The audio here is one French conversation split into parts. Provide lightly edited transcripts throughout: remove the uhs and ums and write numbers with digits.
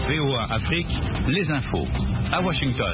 VOA Afrique, les infos. À Washington.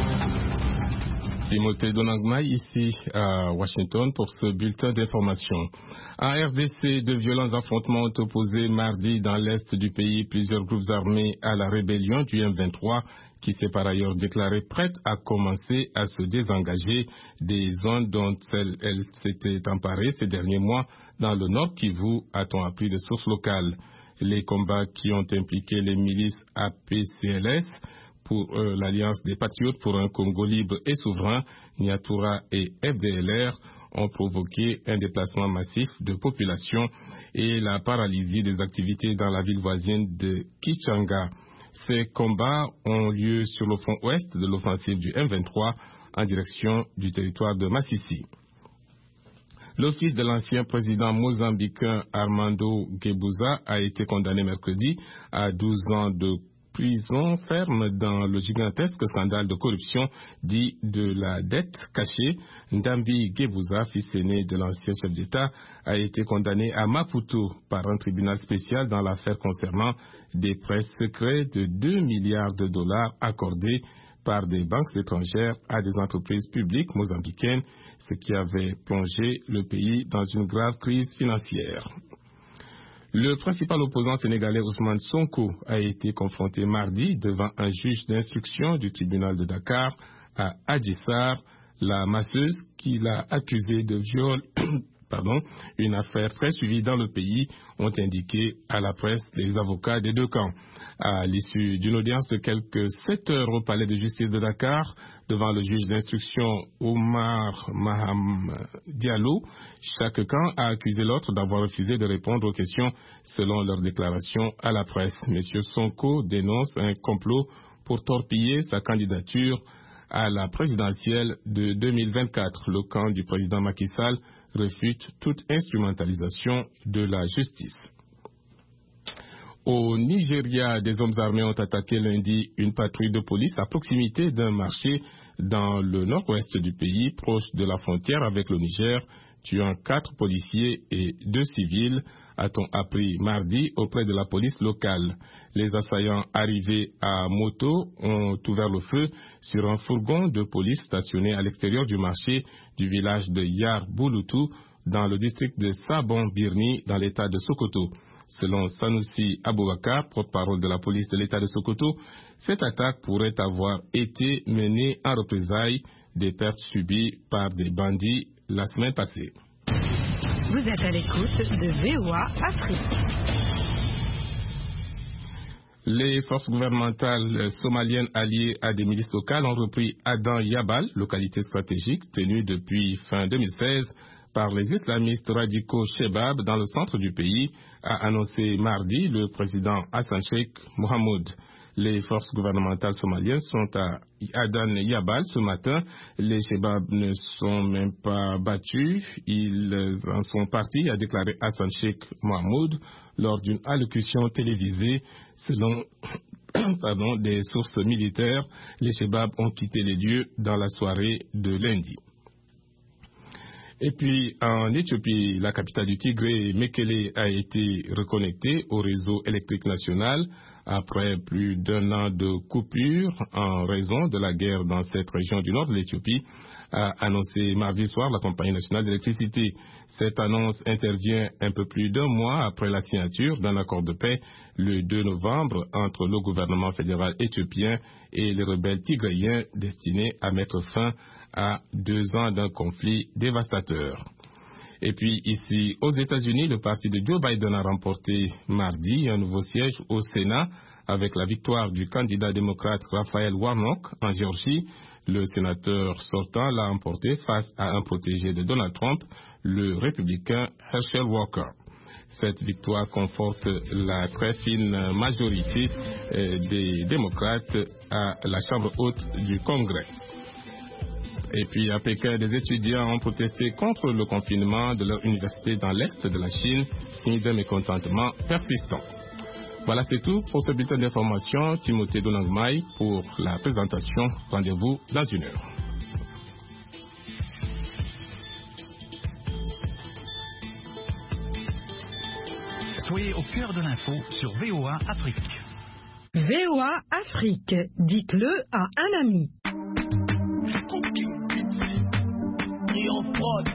Timothée Donangmaï ici à Washington pour ce bulletin d'information. En RDC, de violents affrontements ont opposé mardi dans l'est du pays plusieurs groupes armés à la rébellion du M23 qui s'est par ailleurs déclarée prête à commencer à se désengager des zones dont elle s'était emparée ces derniers mois dans le Nord Kivu, a-t-on appris de sources locales. Les combats qui ont impliqué les milices APCLS pour l'Alliance des Patriotes pour un Congo libre et souverain, Nyatura et FDLR, ont provoqué un déplacement massif de population et la paralysie des activités dans la ville voisine de Kichanga. Ces combats ont lieu sur le front ouest de l'offensive du M23 en direction du territoire de Massissi. L'office de l'ancien président mozambicain Armando Guebuza a été condamné mercredi à 12 ans de prison ferme dans le gigantesque scandale de corruption dit de la dette cachée. Ndambi Guebuza, fils aîné de l'ancien chef d'État, a été condamné à Maputo par un tribunal spécial dans l'affaire concernant des prêts secrets de 2 milliards de dollars accordés par des banques étrangères à des entreprises publiques mozambicaines, ce qui avait plongé le pays dans une grave crise financière. Le principal opposant sénégalais Ousmane Sonko a été confronté mardi devant un juge d'instruction du tribunal de Dakar à Adjissar, la masseuse qui l'a accusé de viol. Une affaire très suivie dans le pays, ont indiqué à la presse les avocats des deux camps. À l'issue d'une audience de quelques 7 heures au palais de justice de Dakar, devant le juge d'instruction Omar Maham Diallo, chaque camp a accusé l'autre d'avoir refusé de répondre aux questions selon leur déclaration à la presse. M. Sonko dénonce un complot pour torpiller sa candidature à la présidentielle de 2024. Le camp du président Macky Sall refute toute instrumentalisation de la justice. Au Nigeria, des hommes armés ont attaqué lundi une patrouille de police à proximité d'un marché dans le nord-ouest du pays, proche de la frontière avec le Niger, tuant 4 policiers et 2 civils, a-t-on appris mardi auprès de la police locale. Les assaillants arrivés à moto ont ouvert le feu sur un fourgon de police stationné à l'extérieur du marché du village de Yar Bouloutou, dans le district de Sabon-Birni, dans l'état de Sokoto. Selon Sanusi Aboubakar, porte-parole de la police de l'État de Sokoto, cette attaque pourrait avoir été menée en représailles des pertes subies par des bandits la semaine passée. Vous êtes à l'écoute de VOA Afrique. Les forces gouvernementales somaliennes alliées à des milices locales ont repris Adan Yabal, localité stratégique tenue depuis fin 2016 par les islamistes radicaux Shebab dans le centre du pays, a annoncé mardi le président Hassan Sheikh Mohamoud. Les forces gouvernementales somaliennes sont à Adan Yabal ce matin. Les Shebab ne sont même pas battus. Ils en sont partis, a déclaré Hassan Sheikh Mohamoud lors d'une allocution télévisée. Selon des sources militaires, les Shebab ont quitté les lieux dans la soirée de lundi. Et puis, en Éthiopie, la capitale du Tigré, Mekele, a été reconnectée au réseau électrique national après plus d'1 an de coupure en raison de la guerre dans cette région du nord de l'Éthiopie, a annoncé mardi soir la Compagnie nationale d'électricité. Cette annonce intervient un peu plus d'1 mois après la signature d'un accord de paix le 2 novembre entre le gouvernement fédéral éthiopien et les rebelles tigréens destinés à mettre fin à 2 ans d'un conflit dévastateur. Et puis ici, aux États-Unis, le parti de Joe Biden a remporté mardi un nouveau siège au Sénat avec la victoire du candidat démocrate Raphaël Warnock en Géorgie. Le sénateur sortant l'a emporté face à un protégé de Donald Trump, le républicain Herschel Walker. Cette victoire conforte la très fine majorité des démocrates à la Chambre haute du Congrès. Et puis à Pékin, des étudiants ont protesté contre le confinement de leur université dans l'est de la Chine, signe d'un mécontentement persistant. Voilà, c'est tout pour ce bulletin d'information. Timothée Donangmaï pour la présentation. Rendez-vous dans 1 heure. Soyez au cœur de l'info sur VOA Afrique. VOA Afrique, dites-le à un ami. Et on fraude.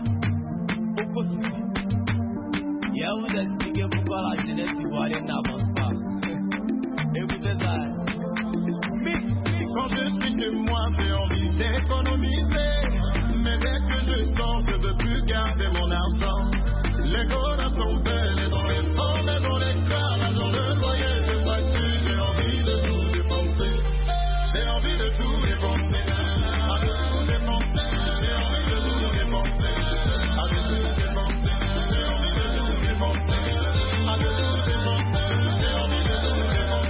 Et à vous expliquer pourquoi la jeunesse ivoirienne n'avance pas. Écoutez ça. Quand je suis chez moi, j'ai envie d'économiser. Mais dès que je sors, je veux plus garder mon argent. Les golas sont belles et dans les formes et dans les cars, dans le loyer, je facture. J'ai envie de tout dépenser. J'ai envie de tout dépenser. À de tout dépenser. J'ai envie de tout dépenser. À de tout dépenser. J'ai envie de tout dépenser. À de tout dépenser. J'ai envie de tout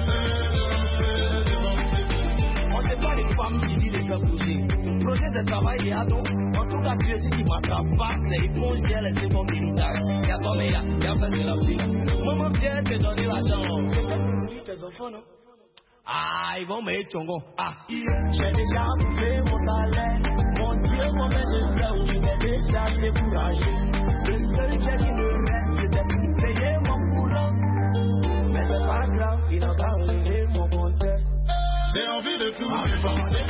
dépenser. On sait pas les femmes qui disent de faire bouger. Projet c'est travail et à donc. En tout cas, tu es ici qui m'attrape pas. Les éponges, elles, c'est mon méritage. Y'a toi, mais y'a fait de la vie. Maman vient te donner l'argent. C'est tes enfants, non? Ah, ils vont me chongo. Ah, j'ai déjà bouffé mon salaire. Mon Dieu, combien je sais où je vais déjà décourager. Le seul jet qui me reste, c'était pour payer mon boulot. Mais c'est pas grave, il n'a pas relevé mon compteur. J'ai envie de tout dépenser.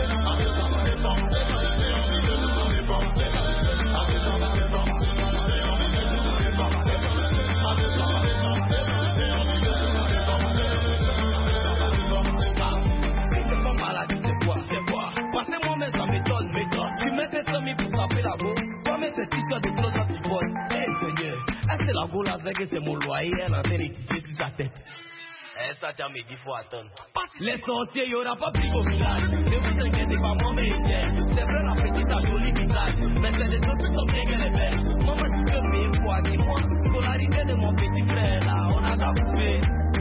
Passez-moi mais ça m'étonne, tu mets tes semis pour taper la go. Toi mais c'est t-shirt de close dans tes potes. Eh Seigneur, est-ce que la go là que c'est mon loyer, elle en train de tisser sur sa tête. Eh ça t'a me dit faut attendre. Les sorciers y'aura pas pris au village. Ne vous inquiétez pas, moi mais c'est vrai la petite a joli visage. Mais c'est des autres qui sont bien qu'elle est belle. Maman tu peux payer quoi, dis-moi. Scolarité de mon petit frère là, on a ta poupée.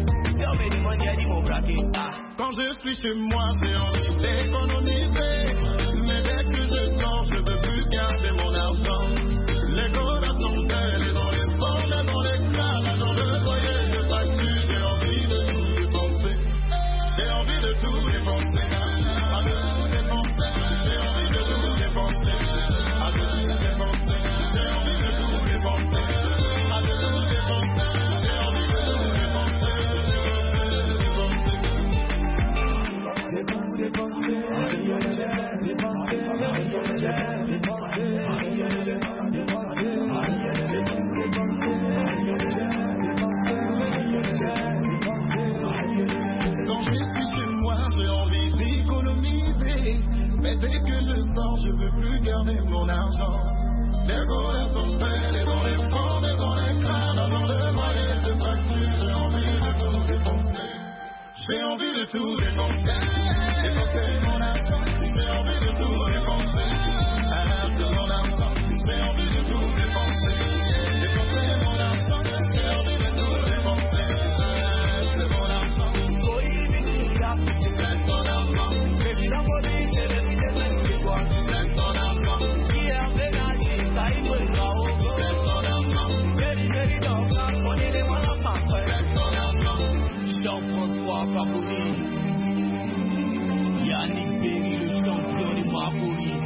Quand je suis chez moi, j'ai envie d'économiser. Mais dès que je sors, je veux plus garder mon argent. Les golas sont belles et dans les formes et dans les cars, dans le loyer, je facture. J'ai envie de tout dépenser. J'ai envie de tout dépenser. À de tout dépenser. J'ai envie de tout dépenser. À de tout dépenser. J'ai envie de tout dépenser. À de tout dépenser. J'ai envie de tout dépenser. Quand je suis chez moi, j'ai envie d'économiser. Mais dès que je sors, je veux plus garder mon argent. Les volets sont belles et dans les formes et dans les crânes, dans le moyen de facture, j'ai envie de tout dépenser. J'ai envie de tout dépenser. Dépenser mon argent. J'ai envie de tout dépenser. À l'âge de mon argent. J'ai envie de tout dépenser. Dépenser mon argent. J'ai envie de tout dépenser. À l'âge de mon argent. C'est ton argent. Baby, don't go deep, baby, just let me go. C'est ton argent. Yeah, baby, I will go. C'est ton argent. Baby, don't go. Money, they want to pop. C'est ton argent. Jean-François Favori, Yannick Berry, le champion de Mapori.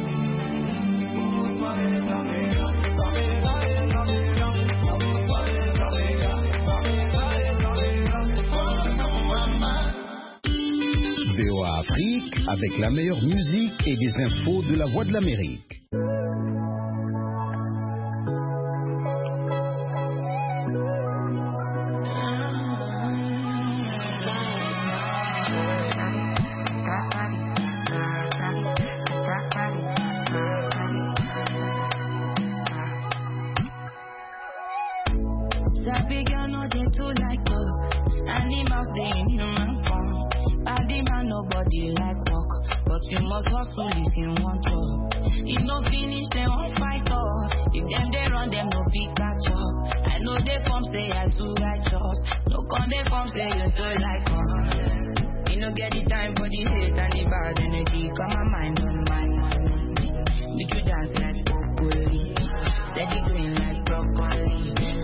VOA Afrique avec la meilleure musique et des infos de la Voix de l'Amérique. Nobody like work, but we must hustle if you want to. If no finish, they won't fight us. If them they run, them no big catch up. I know they form say I too righteous. No con they form say you too like us. You no get the time for the hate and the bad energy. Got my mind on my money. Make you dance like broccoli, steady green like broccoli.